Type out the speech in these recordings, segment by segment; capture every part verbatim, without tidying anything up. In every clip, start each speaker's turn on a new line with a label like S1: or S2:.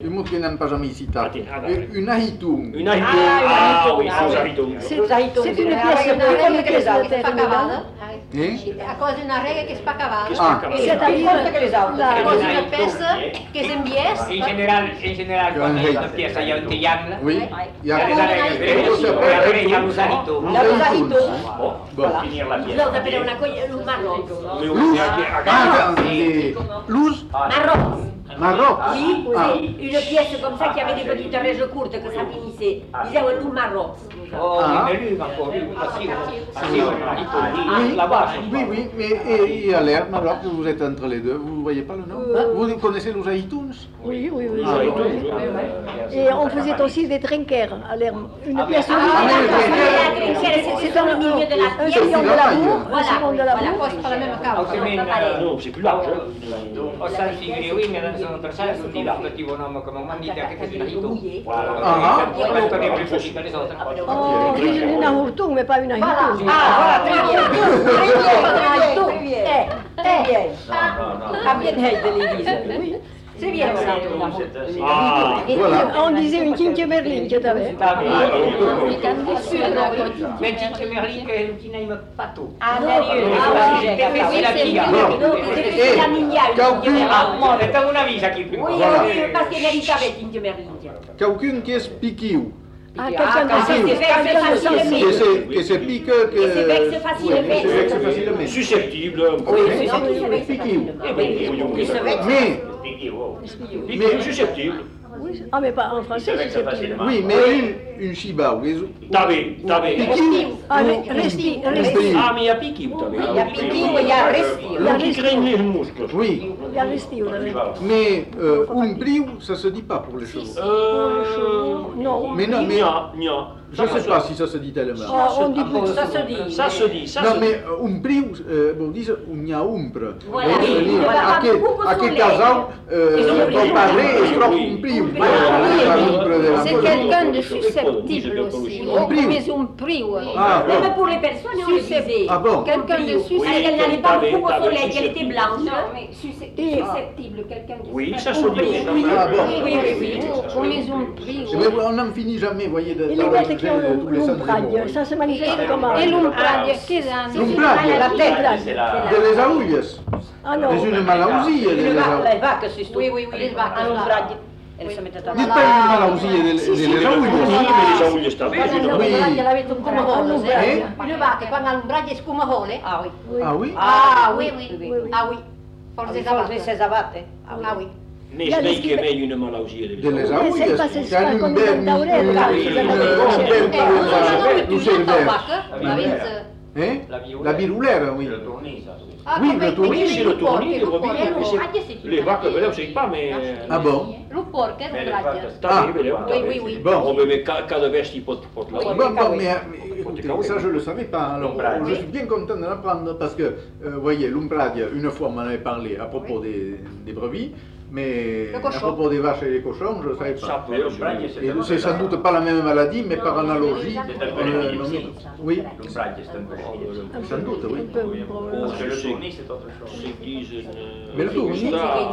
S1: Une qui n'aime pas jamais citat. Une ahitung.
S2: Une ahitung. Ah oui, c'est ahitung.
S3: C'est une pièce de pièce de terre.
S4: A cosa una rega che spaccava.
S1: Ah,
S3: c'est-à-dire que les autres.
S4: A cosa una peça che s'envies.
S5: En general, en general, cuando hay una pieza ya un triángulo,
S1: oui. Il y a
S5: la rega ya los ahitung.
S3: La rosarito.
S2: Bon, finir la pièce.
S4: L'autre per una cogliere un marron.
S1: Luz.
S4: Marron.
S1: Marron.
S4: Oui, oui. Une pièce comme ça qui avait des petites raies courtes que ça finissait. Ils disaient un loup marron.
S5: Oh, mais lui, encore, lui, assis, assis,
S1: Oui,
S5: là-bas.
S1: oui, oui, mais et, et à l'air, alors que vous êtes entre les deux, vous ne voyez pas le nom? euh, Vous connaissez les Aïtouns?
S3: Oui, oui, oui.
S1: Ah,
S3: oui, oui, oui. Et on faisait aussi des trinquères à l'air. Une pièce de
S4: Ah, c'est dans le milieu de la
S3: un
S4: pièce.
S3: sillon de l'amour, un
S4: Voilà,
S3: sillon de
S4: voilà,
S3: l'amour.
S4: poste par la même cause.
S2: Non, c'est plus large.
S5: O sea, figurine, mais dans un autre sens, on dit le petit bonhomme comme on dit que c'est un ahitung.
S1: Ah,
S5: Voilà, on est plus petit que les autres.
S3: Oh, une ahourtung, mais pas une ahitung.
S4: Ah, voilà, très bien. Très bien.
S3: Très bien.
S4: Ah, bien, de l'église. C'est bien ça.
S2: Ah,
S1: voilà.
S3: On disait une Tintia Merlin que tu avais.
S5: Mais Tintia Merlin, che non n'aime pas tout.
S4: Ah, sérieux.
S5: C'est la fille.
S4: C'est la mignonne.
S5: Ah, moi, c'est una visa qui
S4: Oui, oui, parce qu'elle avait Tintia Merlin.
S1: Quelqu'un qui est piquiou.
S3: Ah, quelqu'un de sensible.
S1: Que se, que se pique, que...
S4: Et se vexe facilement.
S1: Oui, se vexe facilement.
S2: susceptible.
S4: Oui, c'est
S1: Piquiou.
S4: Mais,
S1: Mais,
S2: Mais susceptible.
S3: Oui, ah, mais pas en français, c'est susceptible.
S1: oui, mais une, une chiba, oui.
S2: Tabé, tabé.
S3: Ah, mais resti, resti.
S2: Ah, mais il y a piqué, vous savez.
S4: il y a piqué ou il y a resti.
S3: Il y a
S2: Qui
S3: resti.
S2: craignent les muscles.
S1: Oui,
S3: Il y a resti, on avait.
S1: mais euh, un priou, ça se dit pas pour les chevaux.
S2: Euh...
S3: Non.
S1: Mais non, mais
S2: Nia, nia.
S1: je ne sais pas si ça se dit tellement.
S3: Ah, on dit plus.
S4: Ça se dit.
S2: Ça se dit, ça
S1: Non,
S2: se
S1: mais
S2: dit.
S1: euh, un priou, euh, on dit un niaumpre.
S4: Voilà,
S1: Euh,
S4: oui,
S1: dire,
S4: voilà,
S1: à quel,
S4: beaucoup
S1: à quel
S4: soleil.
S1: casal euh,
S4: Ils ont
S1: on
S4: oublié.
S1: parlait et propre
S2: Oui.
S1: un priou.
S4: Oui,
S6: C'est quelqu'un de susceptible aussi.
S1: Un priou.
S6: Mais un priou.
S1: Ah, bon.
S4: Même pour les personnes, on le disait.
S1: Ah bon?
S6: Quelqu'un de
S4: Parce
S6: susceptible.
S4: qu'elle n'allait pas beaucoup au soleil, qu'elle était blanche.
S6: Non, mais susce- susceptible, quelqu'un qui
S2: Oui,
S6: se
S2: ça
S6: fait
S2: se dit.
S6: comprendre.
S1: Ah bon?
S4: Oui, oui, oui.
S6: On met un priou.
S1: Eh bien, on n'en finit jamais, vous voyez, de,
S3: Et
S1: dans
S3: les
S1: le
S3: bêtes qui
S1: sujet de
S3: ont
S1: tous les sens des
S3: l'ombrage,
S1: mots.
S3: ça se manifeste comment?
S6: Et l'ombrage, qu'est-ce
S1: L'ombrage,
S3: La tête, là.
S1: de les aulles.
S3: Ah non.
S1: C'est une malausie, les
S4: Les
S1: aulles.
S4: vaches, les vaches, c'est
S6: Oui, oui, oui, les vaches.
S4: À l'ombrage. Elles se mettent à
S1: Dites pas une malausie, les
S3: Si, si.
S1: les
S2: Oui,
S1: aulles.
S2: mais les aulles stavées,
S4: Quando
S2: je
S1: Oui.
S4: l'ombrage, elle avait un cumahole.
S1: Eh?
S4: Une vache, quando l'ombrage è scumahole.
S6: Ah oui.
S1: Ah oui?
S4: Ah oui,
S6: oui,
S4: oui.
S3: oui, oui.
S4: Ah oui. Forse esavate. Ah oui.
S2: Mais je n'ai que mais une malausie.
S1: De les
S3: Eh,
S1: aulles,
S3: c'est pas ce
S1: c'est un
S3: qu'on
S1: bel,
S3: dit dans l'oreille,
S1: une
S3: là,
S1: belle,
S3: c'est
S1: une
S3: la
S1: belle,
S4: Eh,
S1: nous
S4: tu sento
S1: servère.
S4: vache? La vinze.
S1: Hein?
S5: La biroulère.
S1: La biroulère, oui.
S5: Le tournis, ça.
S4: Ah,
S1: Oui,
S4: come
S1: le tournis,
S4: i
S2: c'est le tournis,
S4: porchi,
S2: le
S4: le
S2: bovino,
S4: porchi,
S2: mais c'est-
S4: l'ombrage, c'est
S2: Les vaches, je ne sais pas, mais...
S1: Ah bon?
S4: Le porco è
S5: Mais les
S4: l'ombrage.
S5: vaches,
S2: Tabé, mais
S4: Oui, oui, oui.
S1: Bon.
S2: On met cada vesti pot pot la
S4: Oui.
S1: Bon, bon, mais, mais écoutez, ça je ne le savais pas. Alors,
S5: L'ombrage.
S1: je suis bien content de l'apprendre parce que, euh, vous voyez, l'ombrage, une fois on m'en avait parlé à propos des, des brebis, mais
S4: Le
S1: à
S4: cochon.
S1: propos des vaches et des cochons, je ne savais pas.
S2: Ça
S5: Mais
S2: peut,
S5: l'ombrage, c'est
S1: Et
S5: un
S1: c'est sans doute pas la même maladie, mais par analogie.
S5: C'est un peu
S1: euh,
S5: les
S1: nommé-
S5: aussi.
S1: Oui,
S5: L'ombrage, c'est un peu chier.
S1: sans doute, oui.
S3: Un peu, probablement.
S5: Parce que le tournis, c'est autre chose.
S2: C'est disent...
S1: Mais le tournis,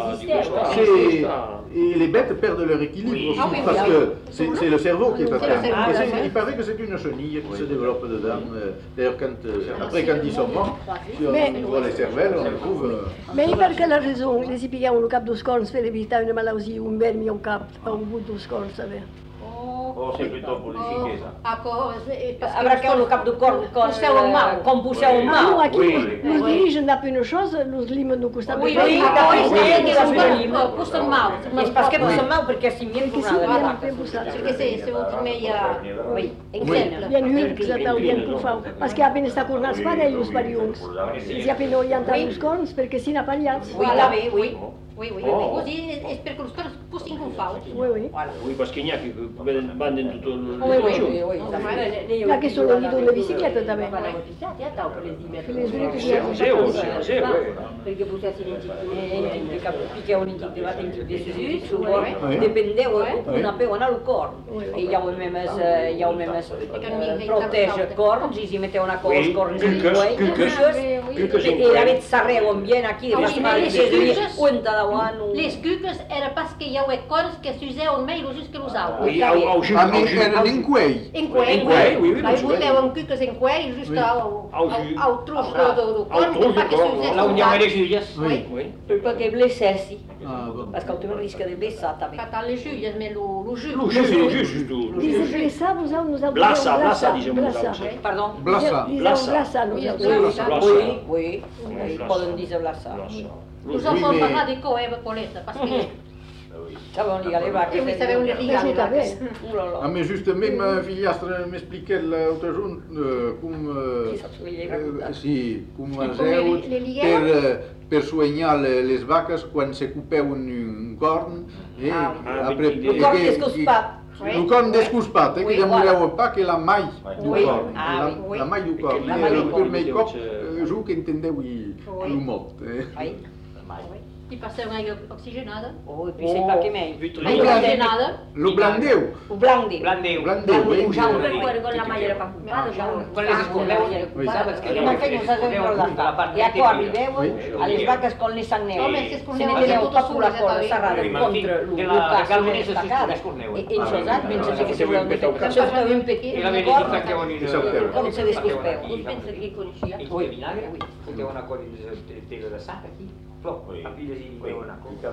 S3: Ah,
S1: c'est... Et les bêtes perdent leur équilibre
S5: Oui.
S1: aussi,
S4: Ah oui,
S1: parce
S4: oui,
S1: que c'est c'est le cerveau qui est
S4: C'est le
S1: atteint.
S4: cerveau,
S1: Et c'est-
S4: oui.
S1: il paraît que c'est une chenille qui se développe dedans. euh, D'ailleurs, quand, euh, après, quand ils sont morts, si on
S3: Mais-
S1: ouvre les cervelles, on trouve... euh,
S3: Mais per quella ragione le si pigliavano il capo dos corns per evitare una malausia, un verme o un capo, o un bout dos corns, sapete?
S5: Oh, c'est plutôt pour les chiquets, ça.
S4: A cose, parce que
S7: Avrà che un capo di corno con
S4: Pusseu în mau.
S7: con pusseu în
S3: Nu,
S7: mau.
S3: aqui,
S2: Oui.
S3: nos dirigem da pe chose, nos limam no costado.
S4: Oui,
S3: do
S4: oui,
S3: corpo.
S4: ah, oui,
S7: oui,
S4: c'est
S7: oui,
S4: che
S7: oui,
S4: sono
S7: oui.
S4: un posto in mau.
S7: Mas perché pusseu mau? Perché si viene
S3: Perché si
S7: tornare
S3: viene
S7: la
S3: tempo stato.
S4: Perché se se ultime ia
S7: Oui,
S4: exemple.
S3: Bien hur que já está bien por favor. Mas que apenas está com nas parelhos pariungs. Si apenas orientare os corns perché si napaliats.
S7: oui, là, oui, oui.
S4: Oui, oui,
S2: Oh.
S4: così è per che lo spero posti in confau.
S3: Oui, oui.
S2: Oui, parce qu'il n'y a qui vanno in tutto il...
S7: Oui, oui, oui, oui.
S3: Là che sono lì dove bicicletta da me.
S7: Perché
S3: Le sbrite
S2: C'est
S3: che
S2: c'est haut, c'est c'est oui.
S7: pusati in perché un in di su
S1: Oui.
S7: dipendeva
S1: Oui.
S7: una peona al corno e gli avevo messo gli avevo messo protegge il corno ci si metteva una cosa
S2: Oui,
S7: corno
S2: quelques, quelques, quelques
S7: e avete sarrevo bien aquí
S4: Ah,
S7: de
S4: oui,
S7: mal
S4: les
S7: chez lui
S4: excuses.
S7: unta da l'aigua no...
S6: Les cuques era pas que hi havia cors que s'usaven més just que nosaltres.
S2: Oui, au, au jus,
S1: Ah,
S2: au
S1: mais
S2: jus.
S1: eren en quei.
S6: En quei,
S2: En quei, oui, oui,
S6: Là,
S2: oui.
S6: vous avez cuques en quei, just
S1: Oui.
S6: au,
S2: Au
S6: au,
S2: jus.
S6: au trus
S5: Au
S6: de, de, de
S2: Au
S6: corn,
S2: trus
S6: pas
S2: de
S6: que
S2: corn,
S6: s'usés
S2: là où il y avait les
S6: tant.
S2: juilles.
S1: Oui.
S2: Oui.
S7: Perquè blessessi,
S1: Ah, bon.
S7: parce que tu risca de blessar també.
S6: Quand les jus, mais le, le jus.
S2: Le jus, le jus, surtout.
S3: Dice blessa, vous avez, nous avons
S2: Blassa, blassa,
S3: blassa,
S2: dizem
S3: blassa.
S2: nosaltres.
S7: Pardon?
S1: Blassa.
S3: Diseu
S2: Blassa.
S3: blassa, nous
S6: Oui,
S3: avons.
S6: oui,
S2: Blassa, blassa.
S7: Oui, oui, oui,
S2: Blassa.
S7: poden dir blessar.
S2: Blassa.
S6: Nous
S1: Oui,
S6: avons
S1: mais-
S6: parlé de coeva coleta, parce que
S7: Saben ligar les vaques.
S6: et oui, savez, on les
S3: Mais
S6: regarde.
S3: tout à fait.
S7: Oh là là.
S1: Ah, mais justement, ma fillastre m'expliquait l'altre jour euh, com... Euh,
S7: Qui saps li
S1: eh, sí, com
S6: Com
S1: es
S6: le-
S1: heu
S6: le ligueu?
S1: per, eh, per soignar le- les vaques quan se copeuen un corn. Eh,
S7: Ah,
S2: ah,
S1: après,
S2: ben,
S1: eh,
S7: Le corn
S1: que-
S7: descospat.
S1: que- El corn descuspat, eh,
S7: Oui,
S1: que
S7: voilà.
S1: demoreu pas que la mai du
S7: Oui.
S1: corn.
S7: Ah,
S1: la,
S7: oui,
S6: oui.
S1: la mai du corn.
S7: La
S1: Eh,
S7: mai du
S1: el
S7: corn.
S1: primer cop,
S2: Eh,
S1: eh, jo que entendeu i
S6: Oui.
S1: lo mot. Eh.
S7: Oui.
S6: Il passait une aigua oxygénada.
S7: Oh, et puis c'est pas que mai.
S2: Vite,
S6: Aigua
S2: vite.
S6: oxygénada.
S1: Lo blandeu.
S7: O blanc.
S5: Blandeu.
S1: Blandeu, eh.
S4: Ja ho recuerdo con la malla preocupada, ja ho
S5: Quan les escorneu,
S1: Oui.
S5: saps que
S7: No fem nos hacen per la part. I quan arribeu a les vaques con les sangneu,
S6: Home, és que
S7: se
S6: escorneu
S7: ne direu
S6: tot
S7: cap una
S6: suls,
S7: cosa
S6: ja
S7: serrada
S5: Sí,
S7: contra
S5: de
S7: el
S5: la
S7: cas
S5: galmonesa
S7: de
S5: si
S7: destacada.
S5: escorneu.
S7: I ells saben, pensen que se
S2: Ah,
S7: voleu de fer.
S2: ah,
S7: Se us un petit
S5: I la
S7: corn,
S5: veritat que on
S1: Això ho feu.
S7: com se descuspeu.
S4: Us pensa que coneixia?
S5: I de vinagre, foteu una colla de tela de sac aquí, flor, a pilles i feu una colla.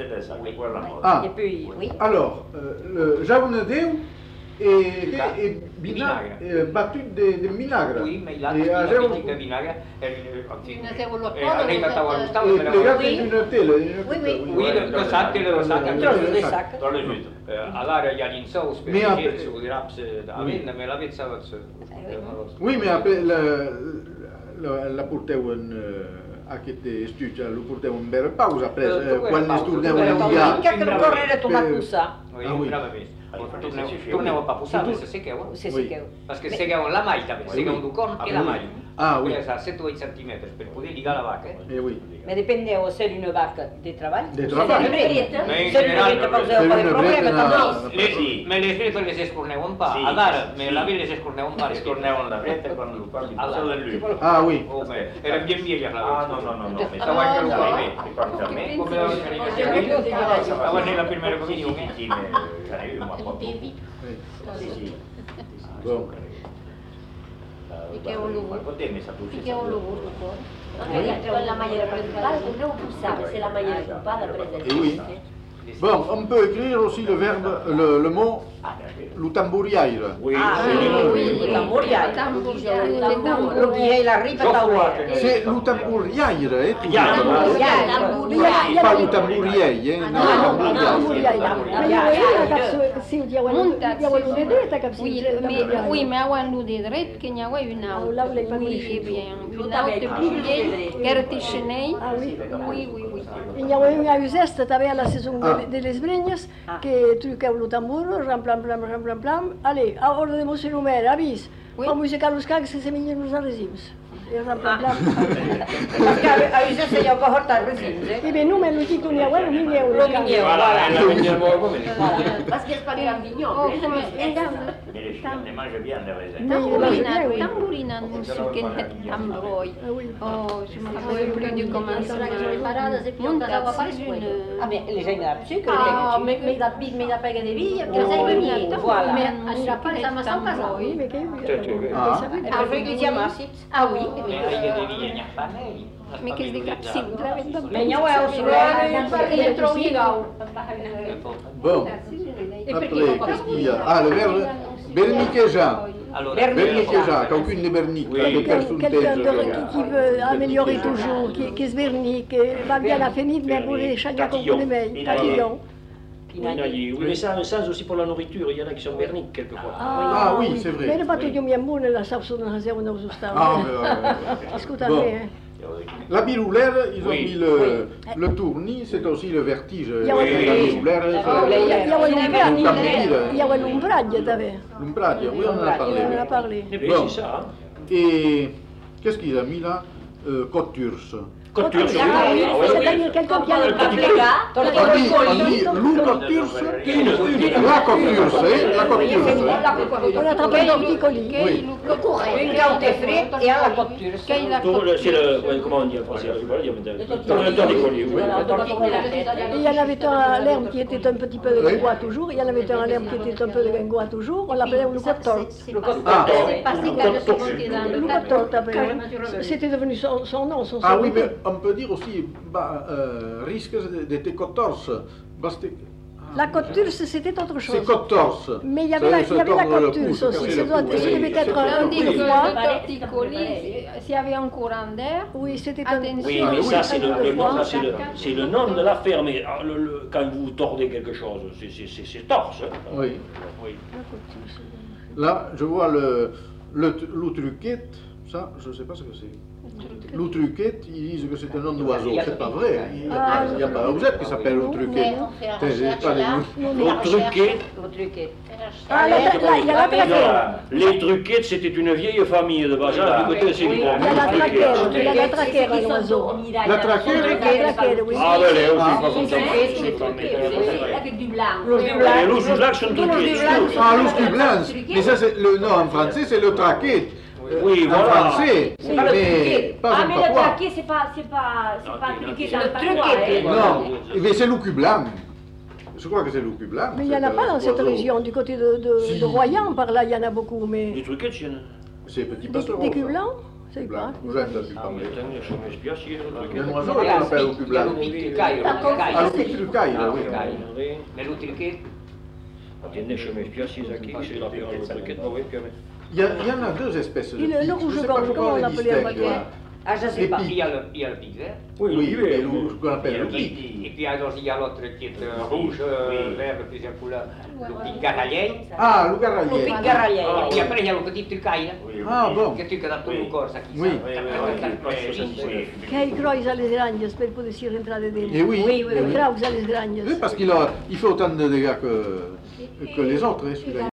S1: Ah,
S7: Et puis, oui.
S1: alors, euh, le jaune d'eu et,
S5: Vinagre.
S1: et vinagre,
S5: Vinagre.
S1: eh, battu de, de vinagre.
S5: Oui, mais là,
S1: Et
S5: la
S1: ageu-
S5: pique de vinagre, en fi,
S6: Una cebolla
S5: eh, arriba
S6: poda,
S5: estava
S6: una
S5: gustava,
S1: Et
S5: però...
S1: plegat
S6: Oui.
S1: en una tela. en una
S7: Oui,
S1: tela,
S7: oui.
S5: Oui, de, de sac, tela de sac,
S1: Un
S5: aquí.
S1: tros
S7: Trossos de sac.
S5: Eh, allora hi ha l'insous per
S1: Mais
S5: i
S1: après-
S5: gens, i raps, a
S1: Oui.
S5: venda, me l'avete sabat.
S1: Oui, mais après, la, la, la porteu en... Uh, aquest estuig, lo porteu en vera pausa, après,
S5: Eh,
S1: eh,
S5: tu
S1: quan
S5: pausa,
S1: es torneu
S5: tu
S1: a
S5: pausa.
S1: lligar.
S7: Vinga, que el corn era tomar
S1: Eh,
S7: cussar.
S5: Oui,
S1: Ah, oui.
S5: brava més. Torneu, torneu a papussar, se sequeu.
S7: Se
S1: Oui.
S7: sequeu.
S5: Perquè sequeu la mall també, sequeu du corn i la mall.
S1: Ah, oui.
S5: A set o vuit centímetres per poder lligar la vaca.
S1: Eh, oui.
S7: Mais dependeu de ser una vaca de treball.
S1: De
S7: o
S1: treball.
S7: ser una breta.
S5: Mais en
S7: Ser una
S5: general,
S7: breta poseu
S1: ser
S7: per
S1: una
S7: problema
S1: breta,
S7: també.
S1: no.
S5: Les, me les bretes les escorneu en pa,
S8: Sí,
S5: a d'ara, me
S8: sí.
S5: la vi les escorneu en pa.
S8: Escorneu en la breta quan el cor li posa del lluny.
S1: Ah, oui.
S5: Home, eren bien viejas la
S8: Ah,
S5: vez.
S8: no, no, no, no.
S5: Estava en el
S8: Ja
S5: primer.
S8: ve, que quan també.
S5: Com la organització. Estava en la primera comunión, eh?
S8: Sí, me faré una foto.
S1: Oui.
S8: Sí, sí.
S1: Bon.
S6: I què olor?
S8: Quant temps a tu?
S6: I què olor, el corn?
S4: Con la malla preocupada, no ho posava, c'est la malla ocupada, per
S1: Eh
S4: exemple.
S1: oui. Bon, on peut écrire aussi le verbe, le, le mot lutamburiaire.
S2: Oui,
S7: Ah,
S2: oui,
S7: oui, oui, tamburiai. Lo que hi la ripa taula.
S1: C'est lutamburiaire, eh, tu
S2: Ja,
S1: vois.
S3: Ja,
S1: Pas lutamburiei, eh, no, lutamburiaire.
S3: Si dieu un dedet, cap si
S6: Oui, mais oui, mais avant nous des drettes, qu'il y a une
S3: Ah,
S6: autre.
S3: là, vous l'avez pas
S6: Oui,
S3: modifié.
S6: eh bien, une autre publiée, Gertichenei.
S3: Ah oui.
S6: Oui, oui, oui.
S3: Hi ha una usesta també a la saison
S1: Ah.
S3: de, de les brenyes que truqueu lo tambor, ram plam plam ram plam plam, allez, a hora de Mossèn Homer, avís,
S6: Oui.
S3: pa musicar los cags que se mengen los arresims. I ram plam plam.
S7: Perquè a veces se llau que hortar resins, eh?
S3: I bé, no me lo dic un dia, bueno, mingueu.
S7: Lo mingueu.
S2: Voilà, en la vinya molt moment.
S4: Parce que es pas grand vignon.
S6: Oh, come regarde.
S8: Mais les chiens ne mangent bien les raisins.
S3: Mais il mange bien, oui.
S6: Tambourina, tambourina, musique, tambroi.
S3: Ah oui.
S6: Oh, je me rappelle plus du commencement.
S4: Parades et puis on casava
S6: Montat
S4: pas
S6: sur
S4: les
S6: une...
S7: Ah, mais les gens de sucre,
S4: Ah,
S7: les
S4: mais mais da big mais da pega de via, que
S7: Oh,
S4: sai venir.
S7: voilà.
S6: Mais
S4: Anirà pas les amas al casal.
S3: Oui, mais que...
S1: Ah.
S7: Ah, oui, que llama àcids.
S4: Ah oui.
S5: Me feia de via n'hi ha pas nei.
S6: Mais qu'est-ce que capsule, la venda
S7: Mais n'hi ha eu, si
S6: Il est trop ligau.
S1: Bon, après, qu'est-ce qu'il y a? Ah, le verbe berniquejar.
S5: Allora,
S1: Berniquejar, qu'aucune de bernique,
S2: Oui.
S1: de
S3: Quelqu'un
S1: personne
S3: quelqu'un de-
S1: telle.
S3: qui, qui veut améliorer toujours, qui, qui se vernit, qui va bien la finir, mais pour les chagats qu'on
S2: Tatillon.
S3: connaît, tatillon.
S2: Oui, mais ça a un sens aussi pour la nourriture, il y en a qui sont berniques quelquefois.
S1: Ah oui, c'est vrai.
S3: Mais pas tout le monde bien la sauce dans la zéro dans le stade.
S1: Ah, mais, ouais, ouais.
S3: Écoute,
S1: Bon.
S3: hein.
S1: La biroulère, ils ont
S2: Oui.
S1: mis le, le tournis, c'est aussi le vertige.
S3: Il y a
S1: La
S3: un-
S1: biroulère,
S3: Il y a
S1: c'est
S3: un
S1: tambouille.
S3: il y a un ombrage, t'avais.
S1: l'umbradia, oui, on en a parlé.
S3: On en a parlé.
S2: Et puis
S1: Bon.
S2: c'est ça, hein.
S1: Et qu'est-ce qu'il a mis là euh, Côte turce.
S2: Couture sur
S3: Ah oui,
S2: ah, ouais,
S3: c'est-à-dire
S2: oui.
S3: quelqu'un qui a le
S4: Comme
S3: petit
S4: les gars,
S1: On dit, on dit l'ouverture, la couture, c'est la couture.
S3: On attrape un torticolis.
S1: Oui.
S7: Un gauté frais et à la couture.
S2: Tout le- C'est le, ouais, comment on dit en français, je sais pas le dire maintenant. Le torticolis, oui.
S3: Et il y en avait un à l'herbe qui était un petit peu de guingois toujours, il y en avait un à l'herbe qui était un peu de guingois toujours, on l'appelait le coton.
S1: Ah,
S6: C'est pas si qu'elle se montait dans
S3: Le
S6: le
S3: coton, t'appelais. C'était devenu son, son nom, son
S1: ah oui,
S3: sobriquet.
S1: mais on peut dire aussi, bah, euh, risque d'être quatorze. Parce que-
S3: La coturse, c'était autre chose.
S1: C'est quatorze.
S3: Mais il y avait la, il y avait la coturse aussi, ça doit- ça devait être un
S6: On dit
S3: coup de
S6: que
S3: froid.
S6: le torticolis, s'il y avait un courant d'air,
S3: Oui, c'était un
S6: Attention.
S2: Oui,
S3: un
S2: mais
S3: coup
S2: ça,
S3: de
S2: c'est le, le
S3: froid.
S2: nom, ça, c'est le, c'est le nom de la ferme. Et, ah, le- le- quand vous tordez quelque chose, c'est- c'est c'est- c'est torse. hein.
S1: Oui.
S2: Oui.
S1: Là, je vois le, le l'outruquette, ça, je ne sais pas ce que c'est. L'outruquette, ils disent que c'est un nom d'oiseau, c'est pas vrai. Il n'y a,
S3: Ah,
S1: pas- il y a pas un objet qui s'appelle l'outruquette.
S6: on fait la
S1: C'est- c'est
S6: recherche
S1: pas des-
S6: là.
S2: Le truquet,
S3: Ah, là, là, il y a la traquette.
S2: les truquettes, c'était une vieille famille de Bazar du côté de Séville.
S3: Il y a la traquette, il y a la traquette à l'oiseau.
S1: La traquette,
S3: La traquette, oui.
S2: Ah, ben, elle est aussi
S1: Ah.
S2: pas comme ça.
S4: avec du blanc.
S2: Les loups sous lac sont truquettes.
S1: ah, l'ours du blanc. Mais ça, c'est le nom en français, c'est le traquette.
S2: Oui,
S1: En
S2: voilà.
S1: français, mais pas
S4: Ah,
S1: en
S4: mais le
S1: patois.
S4: traquet, c'est pas, c'est pas, c'est pas truqué dans le patois.
S7: truquet,
S4: hein.
S1: Non, mais c'est loucu blanc. Je crois que c'est loucu blanc.
S3: Mais il n'y en a
S1: c'est
S3: pas
S1: un
S3: dans cette
S1: oiseau.
S3: région, du côté de, de,
S1: Si.
S3: de Royan, par là, il y en a beaucoup, mais
S2: Les truquettes, c'est une...
S1: C'est petit
S3: des,
S1: passereau.
S3: des culs blancs, c'est
S1: Blanc.
S3: pas.
S1: Vous êtes là-dessus,
S2: Ah,
S1: parlez.
S2: mais attends, je me suis assis, le
S1: Il y a
S2: truquet.
S1: un oiseau qu'on appelle loucu blanc. Ah, loucu trucaille, là, oui.
S5: Mais l'utilité,
S2: Attendez, je me suis assis aquí, c'est la pire le truquet, bah oui, puis, mais-
S1: Il y, a, il y en a deux espèces de
S3: Et le- le
S1: pics. Je
S3: rouge
S1: sais pas
S3: gorge, comment on
S1: les
S3: l'appelait en
S1: distingue,
S3: paquet?
S1: moi.
S7: Ah, je sais
S1: Les
S7: pas.
S5: il
S1: pics.
S5: y a le, il y a le pic vert.
S2: Oui,
S1: Oui,
S2: l'hiver,
S1: et le- ce qu'on appelle le pic.
S5: Et puis alors il y a l'autre qui est euh, rouge, euh,
S8: Oui.
S5: vert, de plusieurs couleurs, le pic garalien.
S1: Ah, le
S7: Le
S1: garalier.
S7: pic garalien.
S5: Et puis après il y a le petit trucaille, là,
S8: Oui,
S1: Ah,
S8: oui.
S1: bon.
S5: che tu da tutto il corso qui
S1: Oui.
S8: Oui, oui, oui, oui, oui.
S3: Che hai croisa alle granges per potersi rientrare dentro.
S1: Et oui,
S7: Oui, oui,
S1: eh
S3: Le Krauss alle granges.
S1: Oui, parce qu'il a, il fait autant de dégâts que, que les autres, hein, celui-là.